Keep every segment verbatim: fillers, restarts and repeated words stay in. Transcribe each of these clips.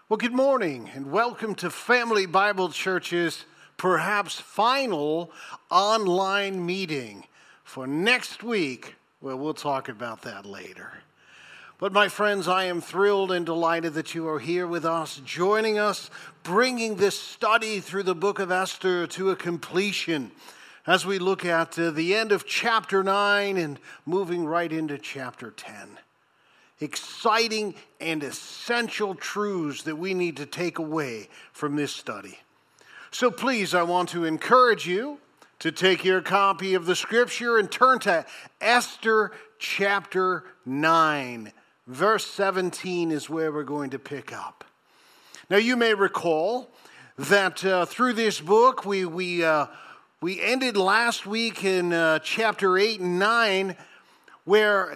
Well, good morning and welcome to Family Bible Church's perhaps final online meeting for next week. Well, we'll talk about that later. But my friends, I am thrilled and delighted that you are here with us, joining us, bringing this study through the book of Esther to a completion as we look at uh, the end of chapter nine and moving right into chapter ten. Exciting and essential truths that we need to take away from this study. So please, I want to encourage you to take your copy of the scripture and turn to Esther chapter nine. Verse seventeen is where we're going to pick up. Now you may recall that uh, through this book, we, we, uh, we ended last week in uh, chapter eight and nine where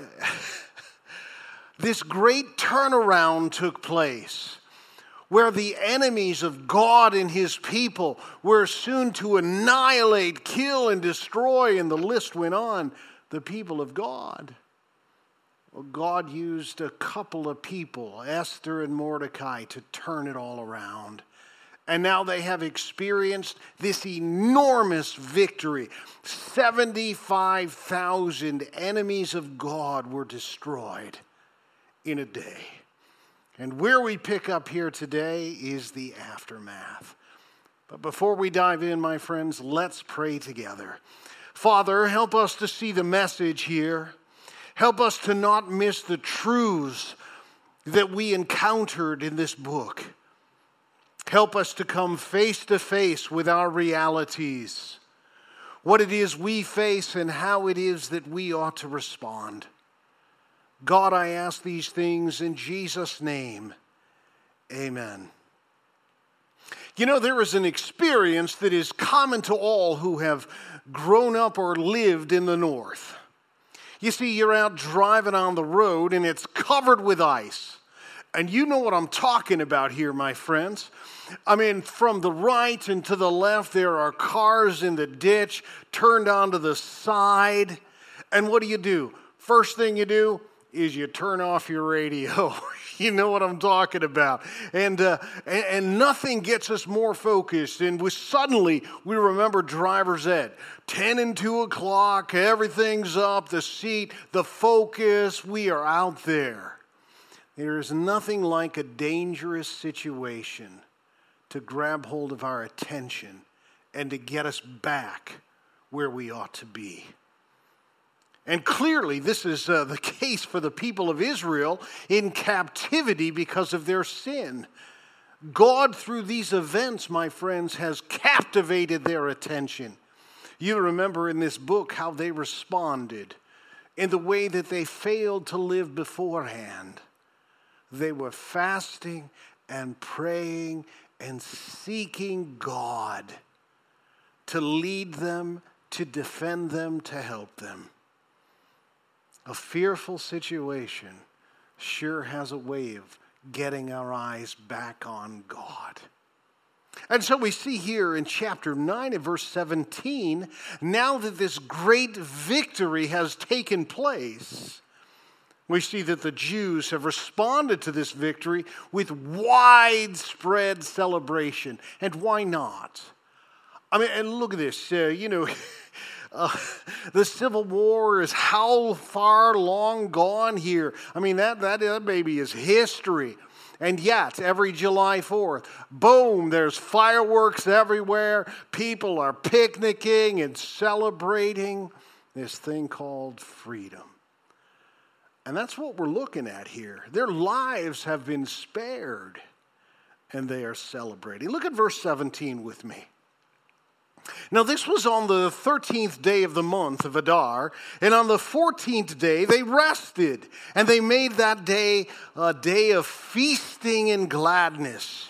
this great turnaround took place, where the enemies of God and his people were soon to annihilate, kill, and destroy, and the list went on, the people of God. Well, God used a couple of people, Esther and Mordecai, to turn it all around. And now they have experienced this enormous victory. seventy-five thousand enemies of God were destroyed in a day. And where we pick up here today is the aftermath. But before we dive in, my friends, let's pray together. Father, help us to see the message here. Help us to not miss the truths that we encountered in this book. Help us to come face to face with our realities, what it is we face and how it is that we ought to respond. God, I ask these things in Jesus' name. Amen. You know, there is an experience that is common to all who have grown up or lived in the north. You see, you're out driving on the road and it's covered with ice. And you know what I'm talking about here, my friends. I mean, from the right and to the left, there are cars in the ditch turned onto the side. And what do you do? First thing you do is you turn off your radio. You know what I'm talking about. And, uh, and and nothing gets us more focused. And we suddenly, we remember driver's ed. ten and two o'clock, everything's up, the seat, the focus, we are out there. There is nothing like a dangerous situation to grab hold of our attention and to get us back where we ought to be. And clearly, this is uh, the case for the people of Israel in captivity because of their sin. God, through these events, my friends, has captivated their attention. You remember in this book how they responded in the way that they failed to live beforehand. They were fasting and praying and seeking God to lead them, to defend them, to help them. A fearful situation sure has a way of getting our eyes back on God. And so we see here in chapter nine and verse seventeen, now that this great victory has taken place, we see that the Jews have responded to this victory with widespread celebration. And why not? I mean, and look at this, uh, you know... Uh, the Civil War is how far long gone here. I mean, that, that, that baby is history. And yet, every July fourth, boom, there's fireworks everywhere. People are picnicking and celebrating this thing called freedom. And that's what we're looking at here. Their lives have been spared, and they are celebrating. Look at verse seventeen with me. Now, this was on the thirteenth day of the month of Adar, and on the fourteenth day they rested, and they made that day a day of feasting and gladness.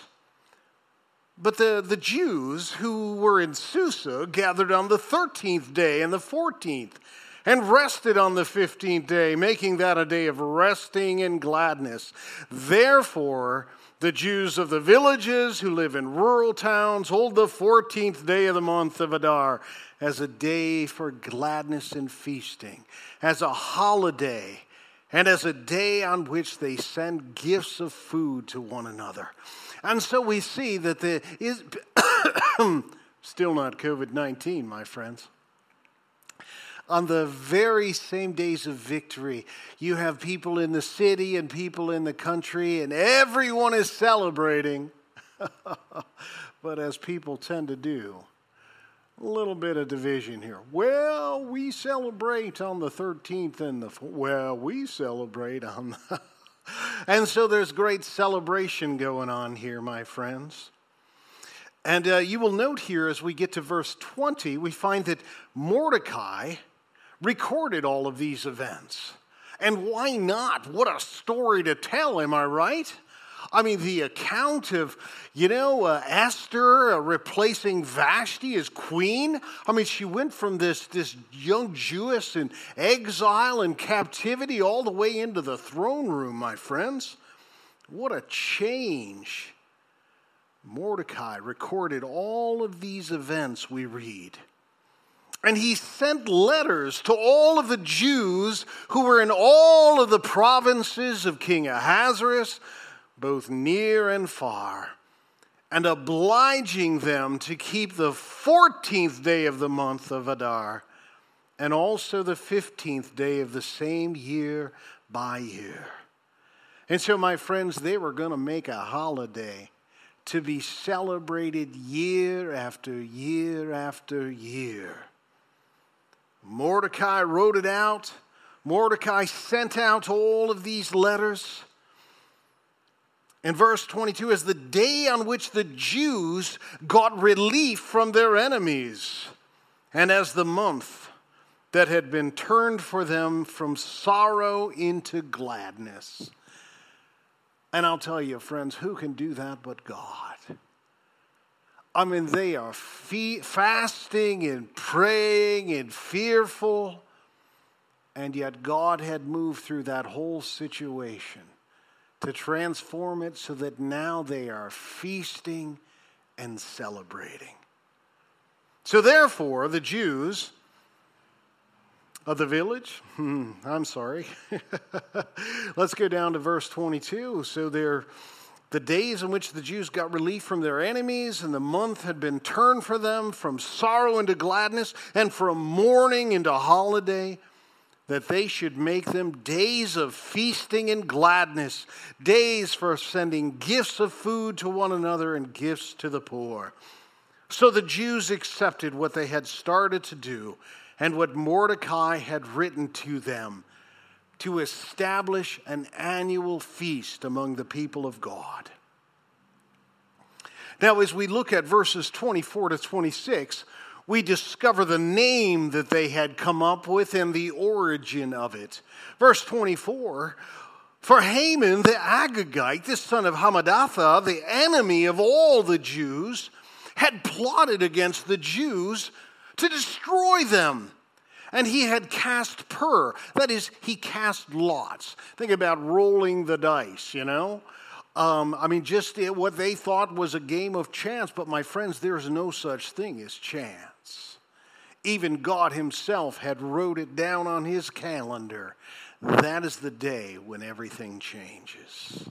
But the, the Jews who were in Susa gathered on the thirteenth day and the fourteenth, and rested on the fifteenth day, making that a day of resting and gladness. Therefore, the Jews of the villages who live in rural towns hold the fourteenth day of the month of Adar as a day for gladness and feasting, as a holiday, and as a day on which they send gifts of food to one another. And so we see that the is still not covid nineteen, my friends. On the very same days of victory, you have people in the city and people in the country, and everyone is celebrating. But as people tend to do, a little bit of division here. Well, we celebrate on the thirteenth and the, well, we celebrate on the, and so there's great celebration going on here, my friends. And uh, you will note here as we get to verse twenty, we find that Mordecai recorded all of these events. And why not? What a story to tell, am I right? I mean, the account of, you know, uh, Esther uh, replacing Vashti as queen. I mean, she went from this, this young Jewess in exile and captivity all the way into the throne room, my friends. What a change. Mordecai recorded all of these events we read. And he sent letters to all of the Jews who were in all of the provinces of King Ahasuerus, both near and far, and obliging them to keep the fourteenth day of the month of Adar, and also the fifteenth day of the same year by year. And so, my friends, they were going to make a holiday to be celebrated year after year after year. Mordecai wrote it out. Mordecai sent out all of these letters. In verse twenty-two, as the day on which the Jews got relief from their enemies, and as the month that had been turned for them from sorrow into gladness. And I'll tell you, friends, who can do that but God? I mean, they are fe- fasting and praying and fearful, and yet God had moved through that whole situation to transform it so that now they are feasting and celebrating. So therefore, the Jews of the village, hmm, I'm sorry. Let's go down to verse twenty-two. So they're the days in which the Jews got relief from their enemies, and the month had been turned for them from sorrow into gladness, and from mourning into holiday, that they should make them days of feasting and gladness, days for sending gifts of food to one another and gifts to the poor. So the Jews accepted what they had started to do and what Mordecai had written to them, to establish an annual feast among the people of God. Now, as we look at verses twenty-four to twenty-six, we discover the name that they had come up with and the origin of it. Verse twenty-four, for Haman the Agagite, the son of Hammedatha, the enemy of all the Jews, had plotted against the Jews to destroy them. And he had cast pur, that is, he cast lots. Think about rolling the dice, you know. Um, I mean, just what they thought was a game of chance. But my friends, there's no such thing as chance. Even God himself had wrote it down on his calendar. That is the day when everything changes.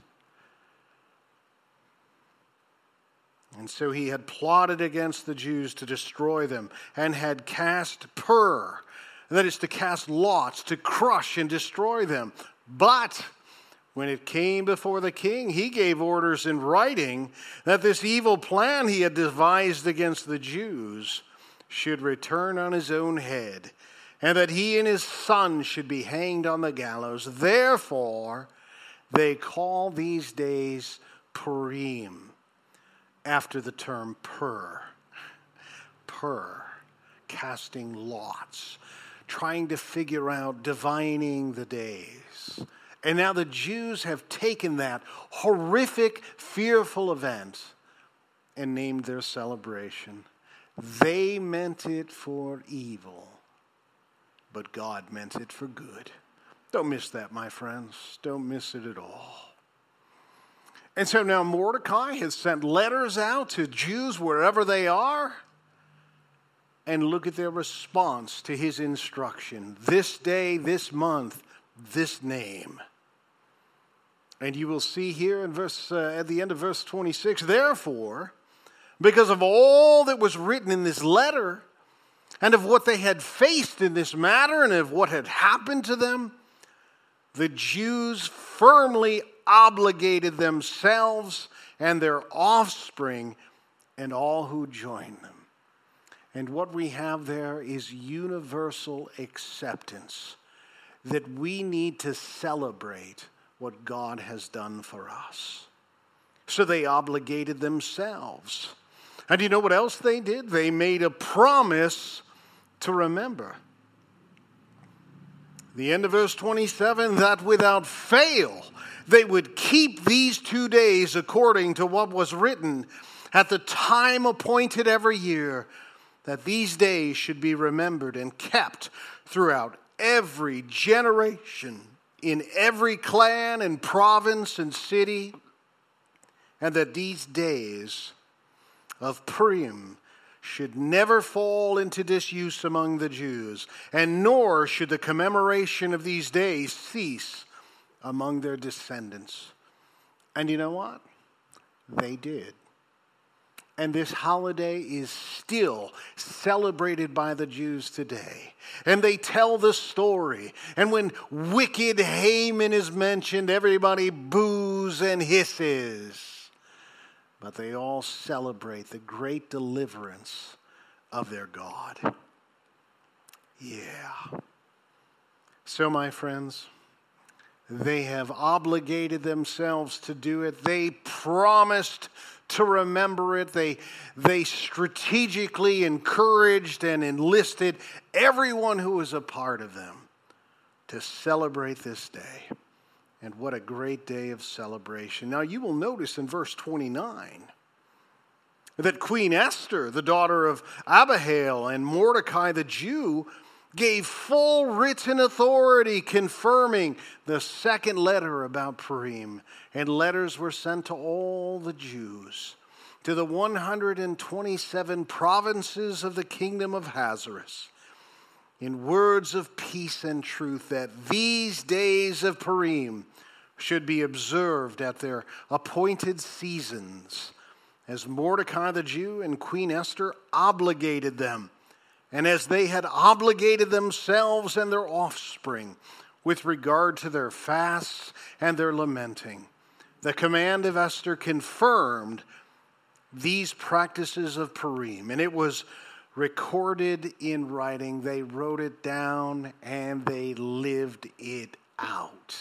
And so he had plotted against the Jews to destroy them and had cast pur, that is to cast lots, to crush and destroy them. But when it came before the king, he gave orders in writing that this evil plan he had devised against the Jews should return on his own head, and that he and his son should be hanged on the gallows. Therefore, they call these days Purim, after the term pur. Pur, casting lots, trying to figure out, divining the days. And now the Jews have taken that horrific, fearful event and named their celebration. They meant it for evil, but God meant it for good. Don't miss that, my friends. Don't miss it at all. And so now Mordecai has sent letters out to Jews wherever they are. And look at their response to his instruction. This day, this month, this name. And you will see here in verse uh, at the end of verse twenty-six, therefore, because of all that was written in this letter, and of what they had faced in this matter, and of what had happened to them, the Jews firmly obligated themselves and their offspring and all who joined them. And what we have there is universal acceptance that we need to celebrate what God has done for us. So they obligated themselves. And you know what else they did? They made a promise to remember. The end of verse twenty-seven, that without fail they would keep these two days according to what was written at the time appointed every year, that these days should be remembered and kept throughout every generation, in every clan and province and city, and that these days of Purim should never fall into disuse among the Jews, and nor should the commemoration of these days cease among their descendants. And you know what? They did. And this holiday is still celebrated by the Jews today. And they tell the story. And when wicked Haman is mentioned, everybody boos and hisses. But they all celebrate the great deliverance of their God. Yeah. So, my friends, they have obligated themselves to do it. They promised to remember it. They, they strategically encouraged and enlisted everyone who was a part of them to celebrate this day. And what a great day of celebration. Now you will notice in verse twenty-nine that Queen Esther, the daughter of Abihail, and Mordecai the Jew gave full written authority confirming the second letter about Purim. And letters were sent to all the Jews, to the one hundred twenty-seven provinces of the kingdom of Ahasuerus, in words of peace and truth, that these days of Purim should be observed at their appointed seasons, as Mordecai the Jew and Queen Esther obligated them, and as they had obligated themselves and their offspring with regard to their fasts and their lamenting. The command of Esther confirmed these practices of Purim, and it was recorded in writing. They wrote it down and they lived it out.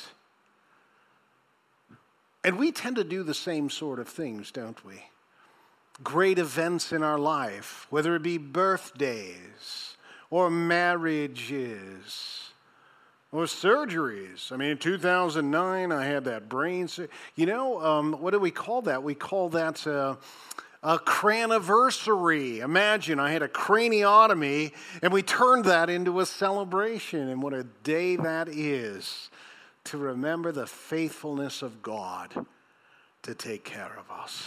And we tend to do the same sort of things, don't we? Great events in our life, whether it be birthdays or marriages or surgeries. I mean, in two thousand nine, I had that brain surgery. You know, um, what do we call that? We call that uh, a craniversary. Imagine, I had a craniotomy, and we turned that into a celebration. And what a day that is to remember the faithfulness of God to take care of us.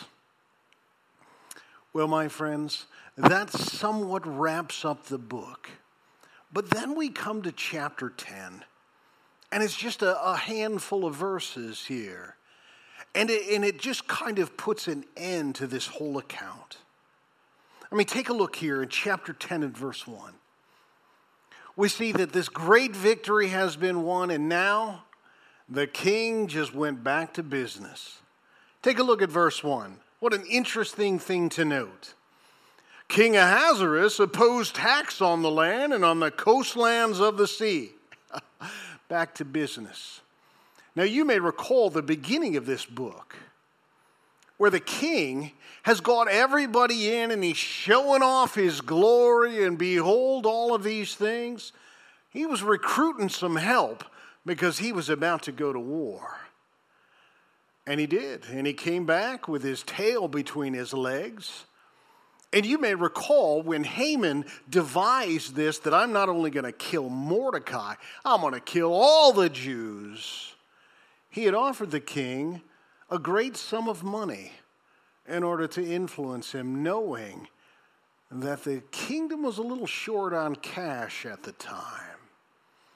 Well, my friends, that somewhat wraps up the book. But then we come to chapter ten, and it's just a, a handful of verses here. And it, and it just kind of puts an end to this whole account. I mean, take a look here in chapter ten and verse one. We see that this great victory has been won, and now the king just went back to business. Take a look at verse one. What an interesting thing to note. King Ahasuerus imposed tax on the land and on the coastlands of the sea. Back to business. Now you may recall the beginning of this book, where the king has got everybody in and he's showing off his glory, and behold all of these things. He was recruiting some help because he was about to go to war. And he did. And he came back with his tail between his legs. And you may recall when Haman devised this, that I'm not only going to kill Mordecai, I'm going to kill all the Jews. He had offered the king a great sum of money in order to influence him, knowing that the kingdom was a little short on cash at the time.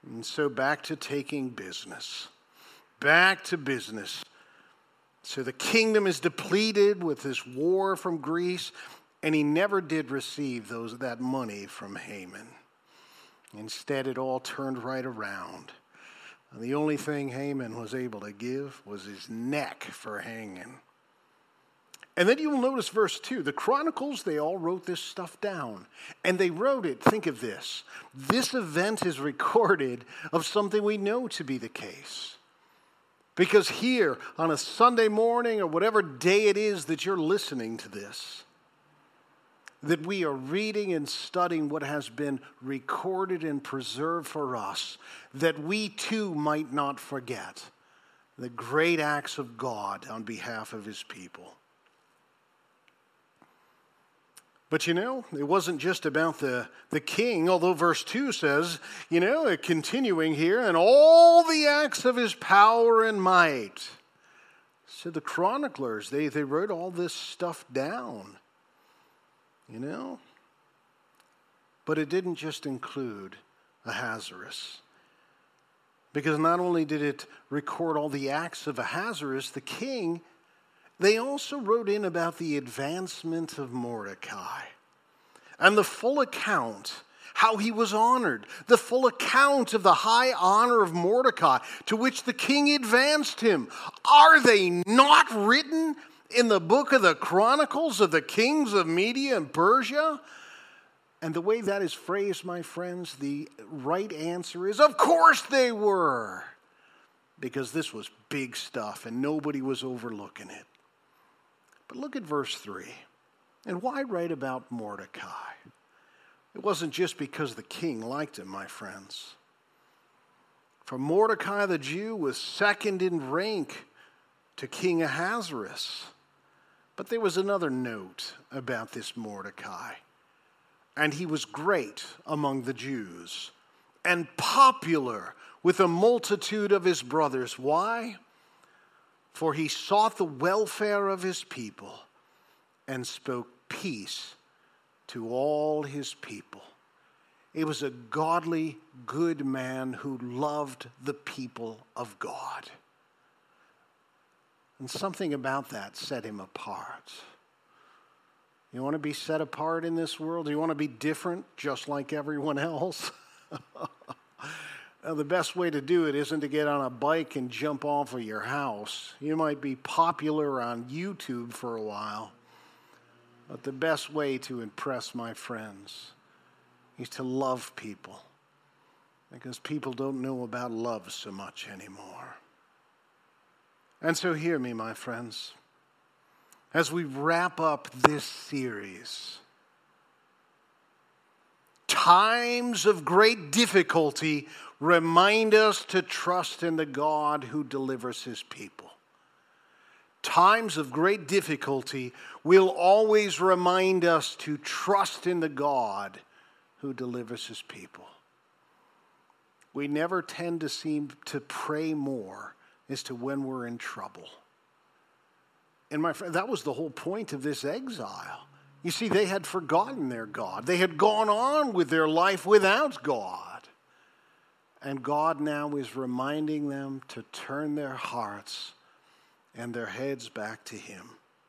And so back to taking business. Back to business. So the kingdom is depleted with this war from Greece, and he never did receive those that money from Haman. Instead, it all turned right around. And the only thing Haman was able to give was his neck for hanging. And then you'll notice verse two. The Chronicles, they all wrote this stuff down. And they wrote it, think of this. This event is recorded of something we know to be the case. Because here, on a Sunday morning or whatever day it is that you're listening to this, that we are reading and studying what has been recorded and preserved for us, that we too might not forget the great acts of God on behalf of his people. But you know, it wasn't just about the, the king, although verse two says, you know, continuing here, and all the acts of his power and might. So the chroniclers, they, they wrote all this stuff down, you know. But it didn't just include Ahasuerus. Because not only did it record all the acts of Ahasuerus, the king, they also wrote in about the advancement of Mordecai and the full account, how he was honored, the full account of the high honor of Mordecai to which the king advanced him. Are they not written in the book of the Chronicles of the kings of Media and Persia? And the way that is phrased, my friends, the right answer is, of course they were. Because this was big stuff and nobody was overlooking it. But look at verse three. And why write about Mordecai? It wasn't just because the king liked him, my friends. For Mordecai the Jew was second in rank to King Ahasuerus. But there was another note about this Mordecai. And he was great among the Jews and popular with a multitude of his brothers. Why? For he sought the welfare of his people and spoke peace to all his people. He was a godly, good man who loved the people of God. And something about that set him apart. You want to be set apart in this world? Do you want to be different just like everyone else? Now, the best way to do it isn't to get on a bike and jump off of your house. You might be popular on YouTube for a while. But the best way to impress my friends is to love people. Because people don't know about love so much anymore. And so hear me, my friends. As we wrap up this series, times of great difficulty remind us to trust in the God who delivers his people. Times of great difficulty will always remind us to trust in the God who delivers his people. We never tend to seem to pray more as to when we're in trouble. And my friend, that was the whole point of this exile. You see, they had forgotten their God. They had gone on with their life without God. And God now is reminding them to turn their hearts and their heads back to him.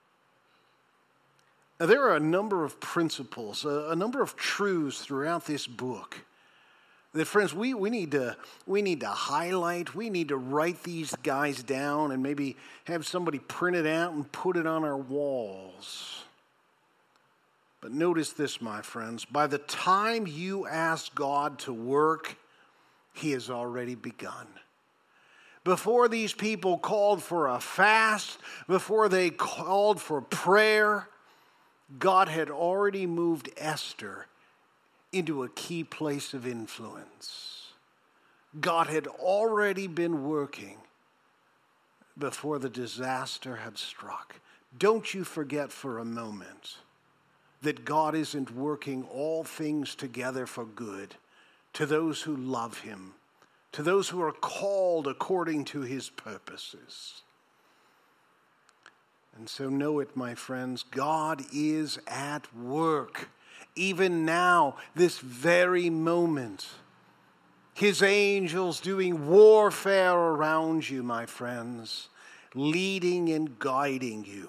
Now, there are a number of principles, a, a number of truths throughout this book that, friends, we, we, need to, we need to highlight. We need to write these guys down and maybe have somebody print it out and put it on our walls. But notice this, my friends. By the time you ask God to work, he has already begun. Before these people called for a fast, before they called for prayer, God had already moved Esther into a key place of influence. God had already been working before the disaster had struck. Don't you forget for a moment that God isn't working all things together for good to those who love him, to those who are called according to his purposes. And so know it, my friends, God is at work. Even now, this very moment, His angels doing warfare around you, my friends, leading and guiding you.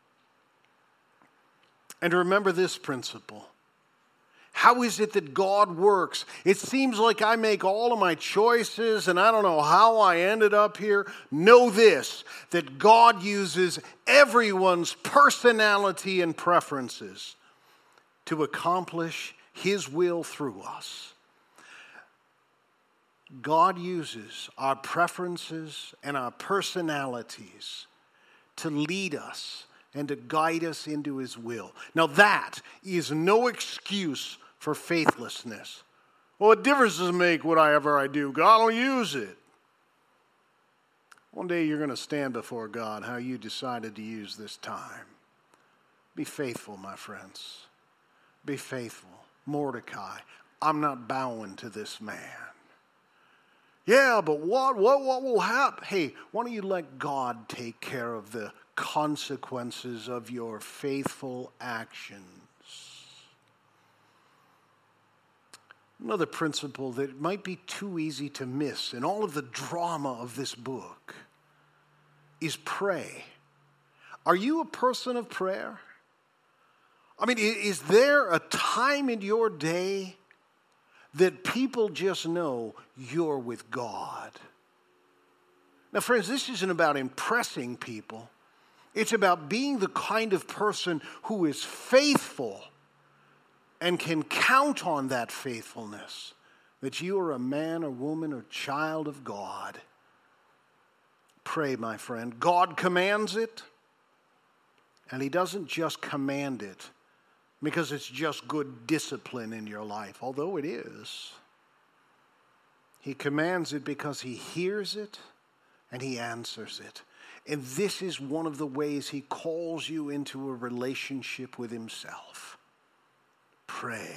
And remember this principle. How is it that God works? It seems like I make all of my choices and I don't know how I ended up here. Know this, that God uses everyone's personality and preferences to accomplish His will through us. God uses our preferences and our personalities to lead us and to guide us into His will. Now that is no excuse for faithlessness. Well, what difference does it make whatever I do? God will use it. One day you're going to stand before God how you decided to use this time. Be faithful, my friends. Be faithful. Mordecai, I'm not bowing to this man. Yeah, but what, what, what will happen? Hey, why don't you let God take care of the consequences of your faithful actions? Another principle that might be too easy to miss in all of the drama of this book is pray. Are you a person of prayer? I mean, is there a time in your day that people just know you're with God? Now, friends, this isn't about impressing people. It's about being the kind of person who is faithful and can count on that faithfulness, that you are a man or woman or child of God. Pray, my friend. God commands it, and He doesn't just command it because it's just good discipline in your life, although it is. He commands it because He hears it and He answers it. And this is one of the ways He calls you into a relationship with Himself. Pray.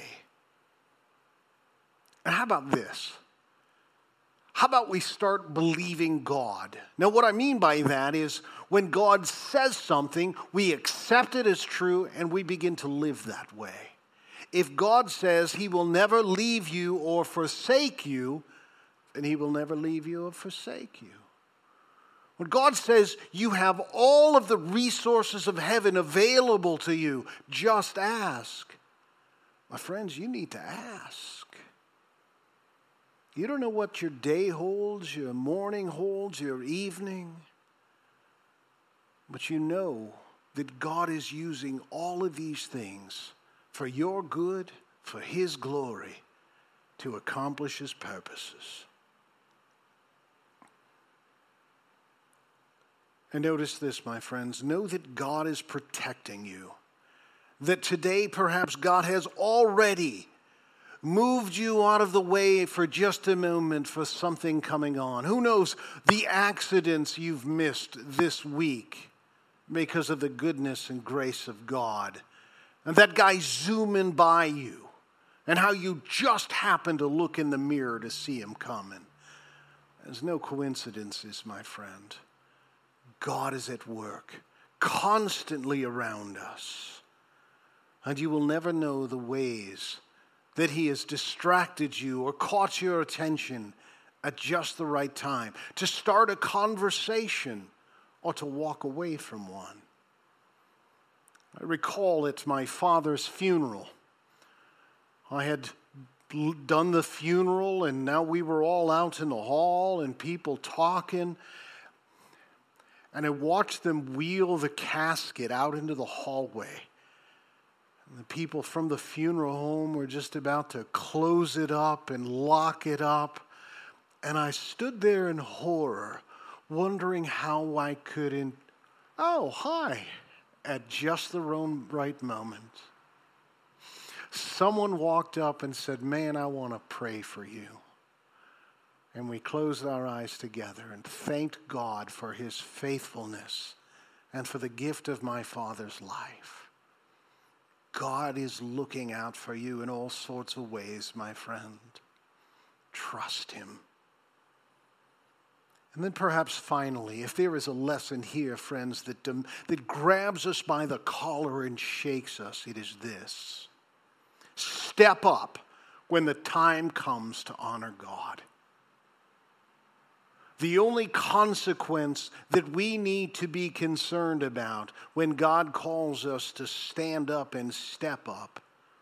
And how about this? How about we start believing God? Now, what I mean by that is when God says something, we accept it as true and we begin to live that way. If God says He will never leave you or forsake you, then He will never leave you or forsake you. When God says you have all of the resources of heaven available to you, just ask. My friends, you need to ask. You don't know what your day holds, your morning holds, your evening. But you know that God is using all of these things for your good, for His glory, to accomplish His purposes. And notice this, my friends. Know that God is protecting you. That today perhaps God has already moved you out of the way for just a moment for something coming on. Who knows the accidents you've missed this week because of the goodness and grace of God. And that guy zooming by you and how you just happened to look in the mirror to see him coming. There's no coincidences, my friend. God is at work constantly around us. And you will never know the ways that He has distracted you or caught your attention at just the right time to start a conversation or to walk away from one. I recall at my father's funeral, I had done the funeral and now we were all out in the hall and people talking. And I watched them wheel the casket out into the hallway. And the people from the funeral home were just about to close it up and lock it up. And I stood there in horror, wondering how I could, in- oh, hi, at just the right moment. Someone walked up and said, man, I want to pray for you. And we closed our eyes together and thanked God for His faithfulness and for the gift of my father's life. God is looking out for you in all sorts of ways, my friend. Trust Him. And then perhaps finally, if there is a lesson here, friends, that, um, that grabs us by the collar and shakes us, it is this. Step up when the time comes to honor God. The only consequence that we need to be concerned about when God calls us to stand up and step up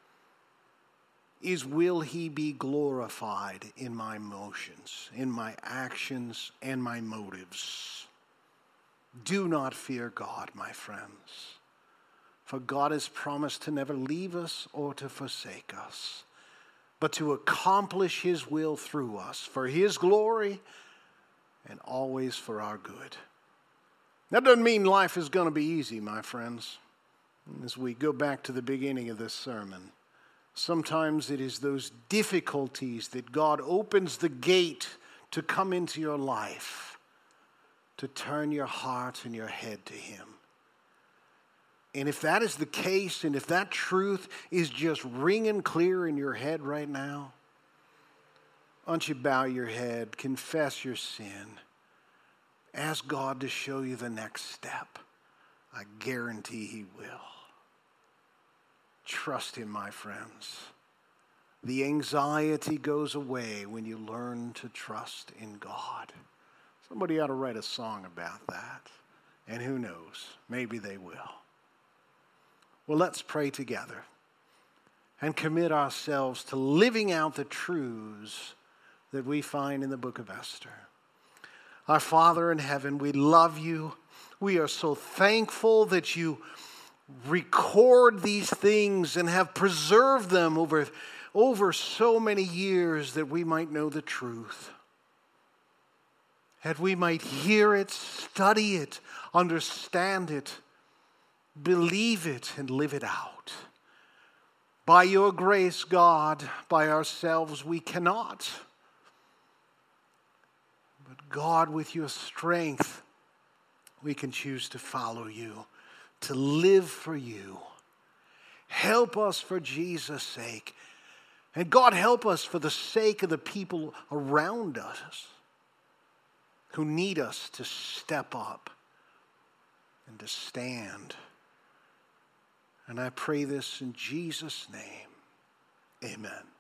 is, will he be glorified in my motions, in my actions, and my motives? Do not fear God, my friends, for God has promised to never leave us or to forsake us, but to accomplish his will through us for his glory and always for our good. That doesn't mean life is going to be easy, my friends. As we go back to the beginning of this sermon, sometimes it is those difficulties that God opens the gate to come into your life, to turn your heart and your head to him. And if that is the case, and if that truth is just ringing clear in your head right now, why don't you bow your head, confess your sin, ask God to show you the next step. I guarantee he will. Trust him, my friends. The anxiety goes away when you learn to trust in God. Somebody ought to write a song about that. And who knows, maybe they will. Well, let's pray together and commit ourselves to living out the truths that we find in the book of Esther. Our Father in heaven, we love you. We are so thankful that you record these things and have preserved them over, over so many years that we might know the truth. That we might hear it, study it, understand it, believe it, and live it out. By your grace, God, by ourselves we cannot. But God, with your strength, we can choose to follow you, to live for you. Help us for Jesus' sake. And God, help us for the sake of the people around us who need us to step up and to stand. And I pray this in Jesus' name. Amen.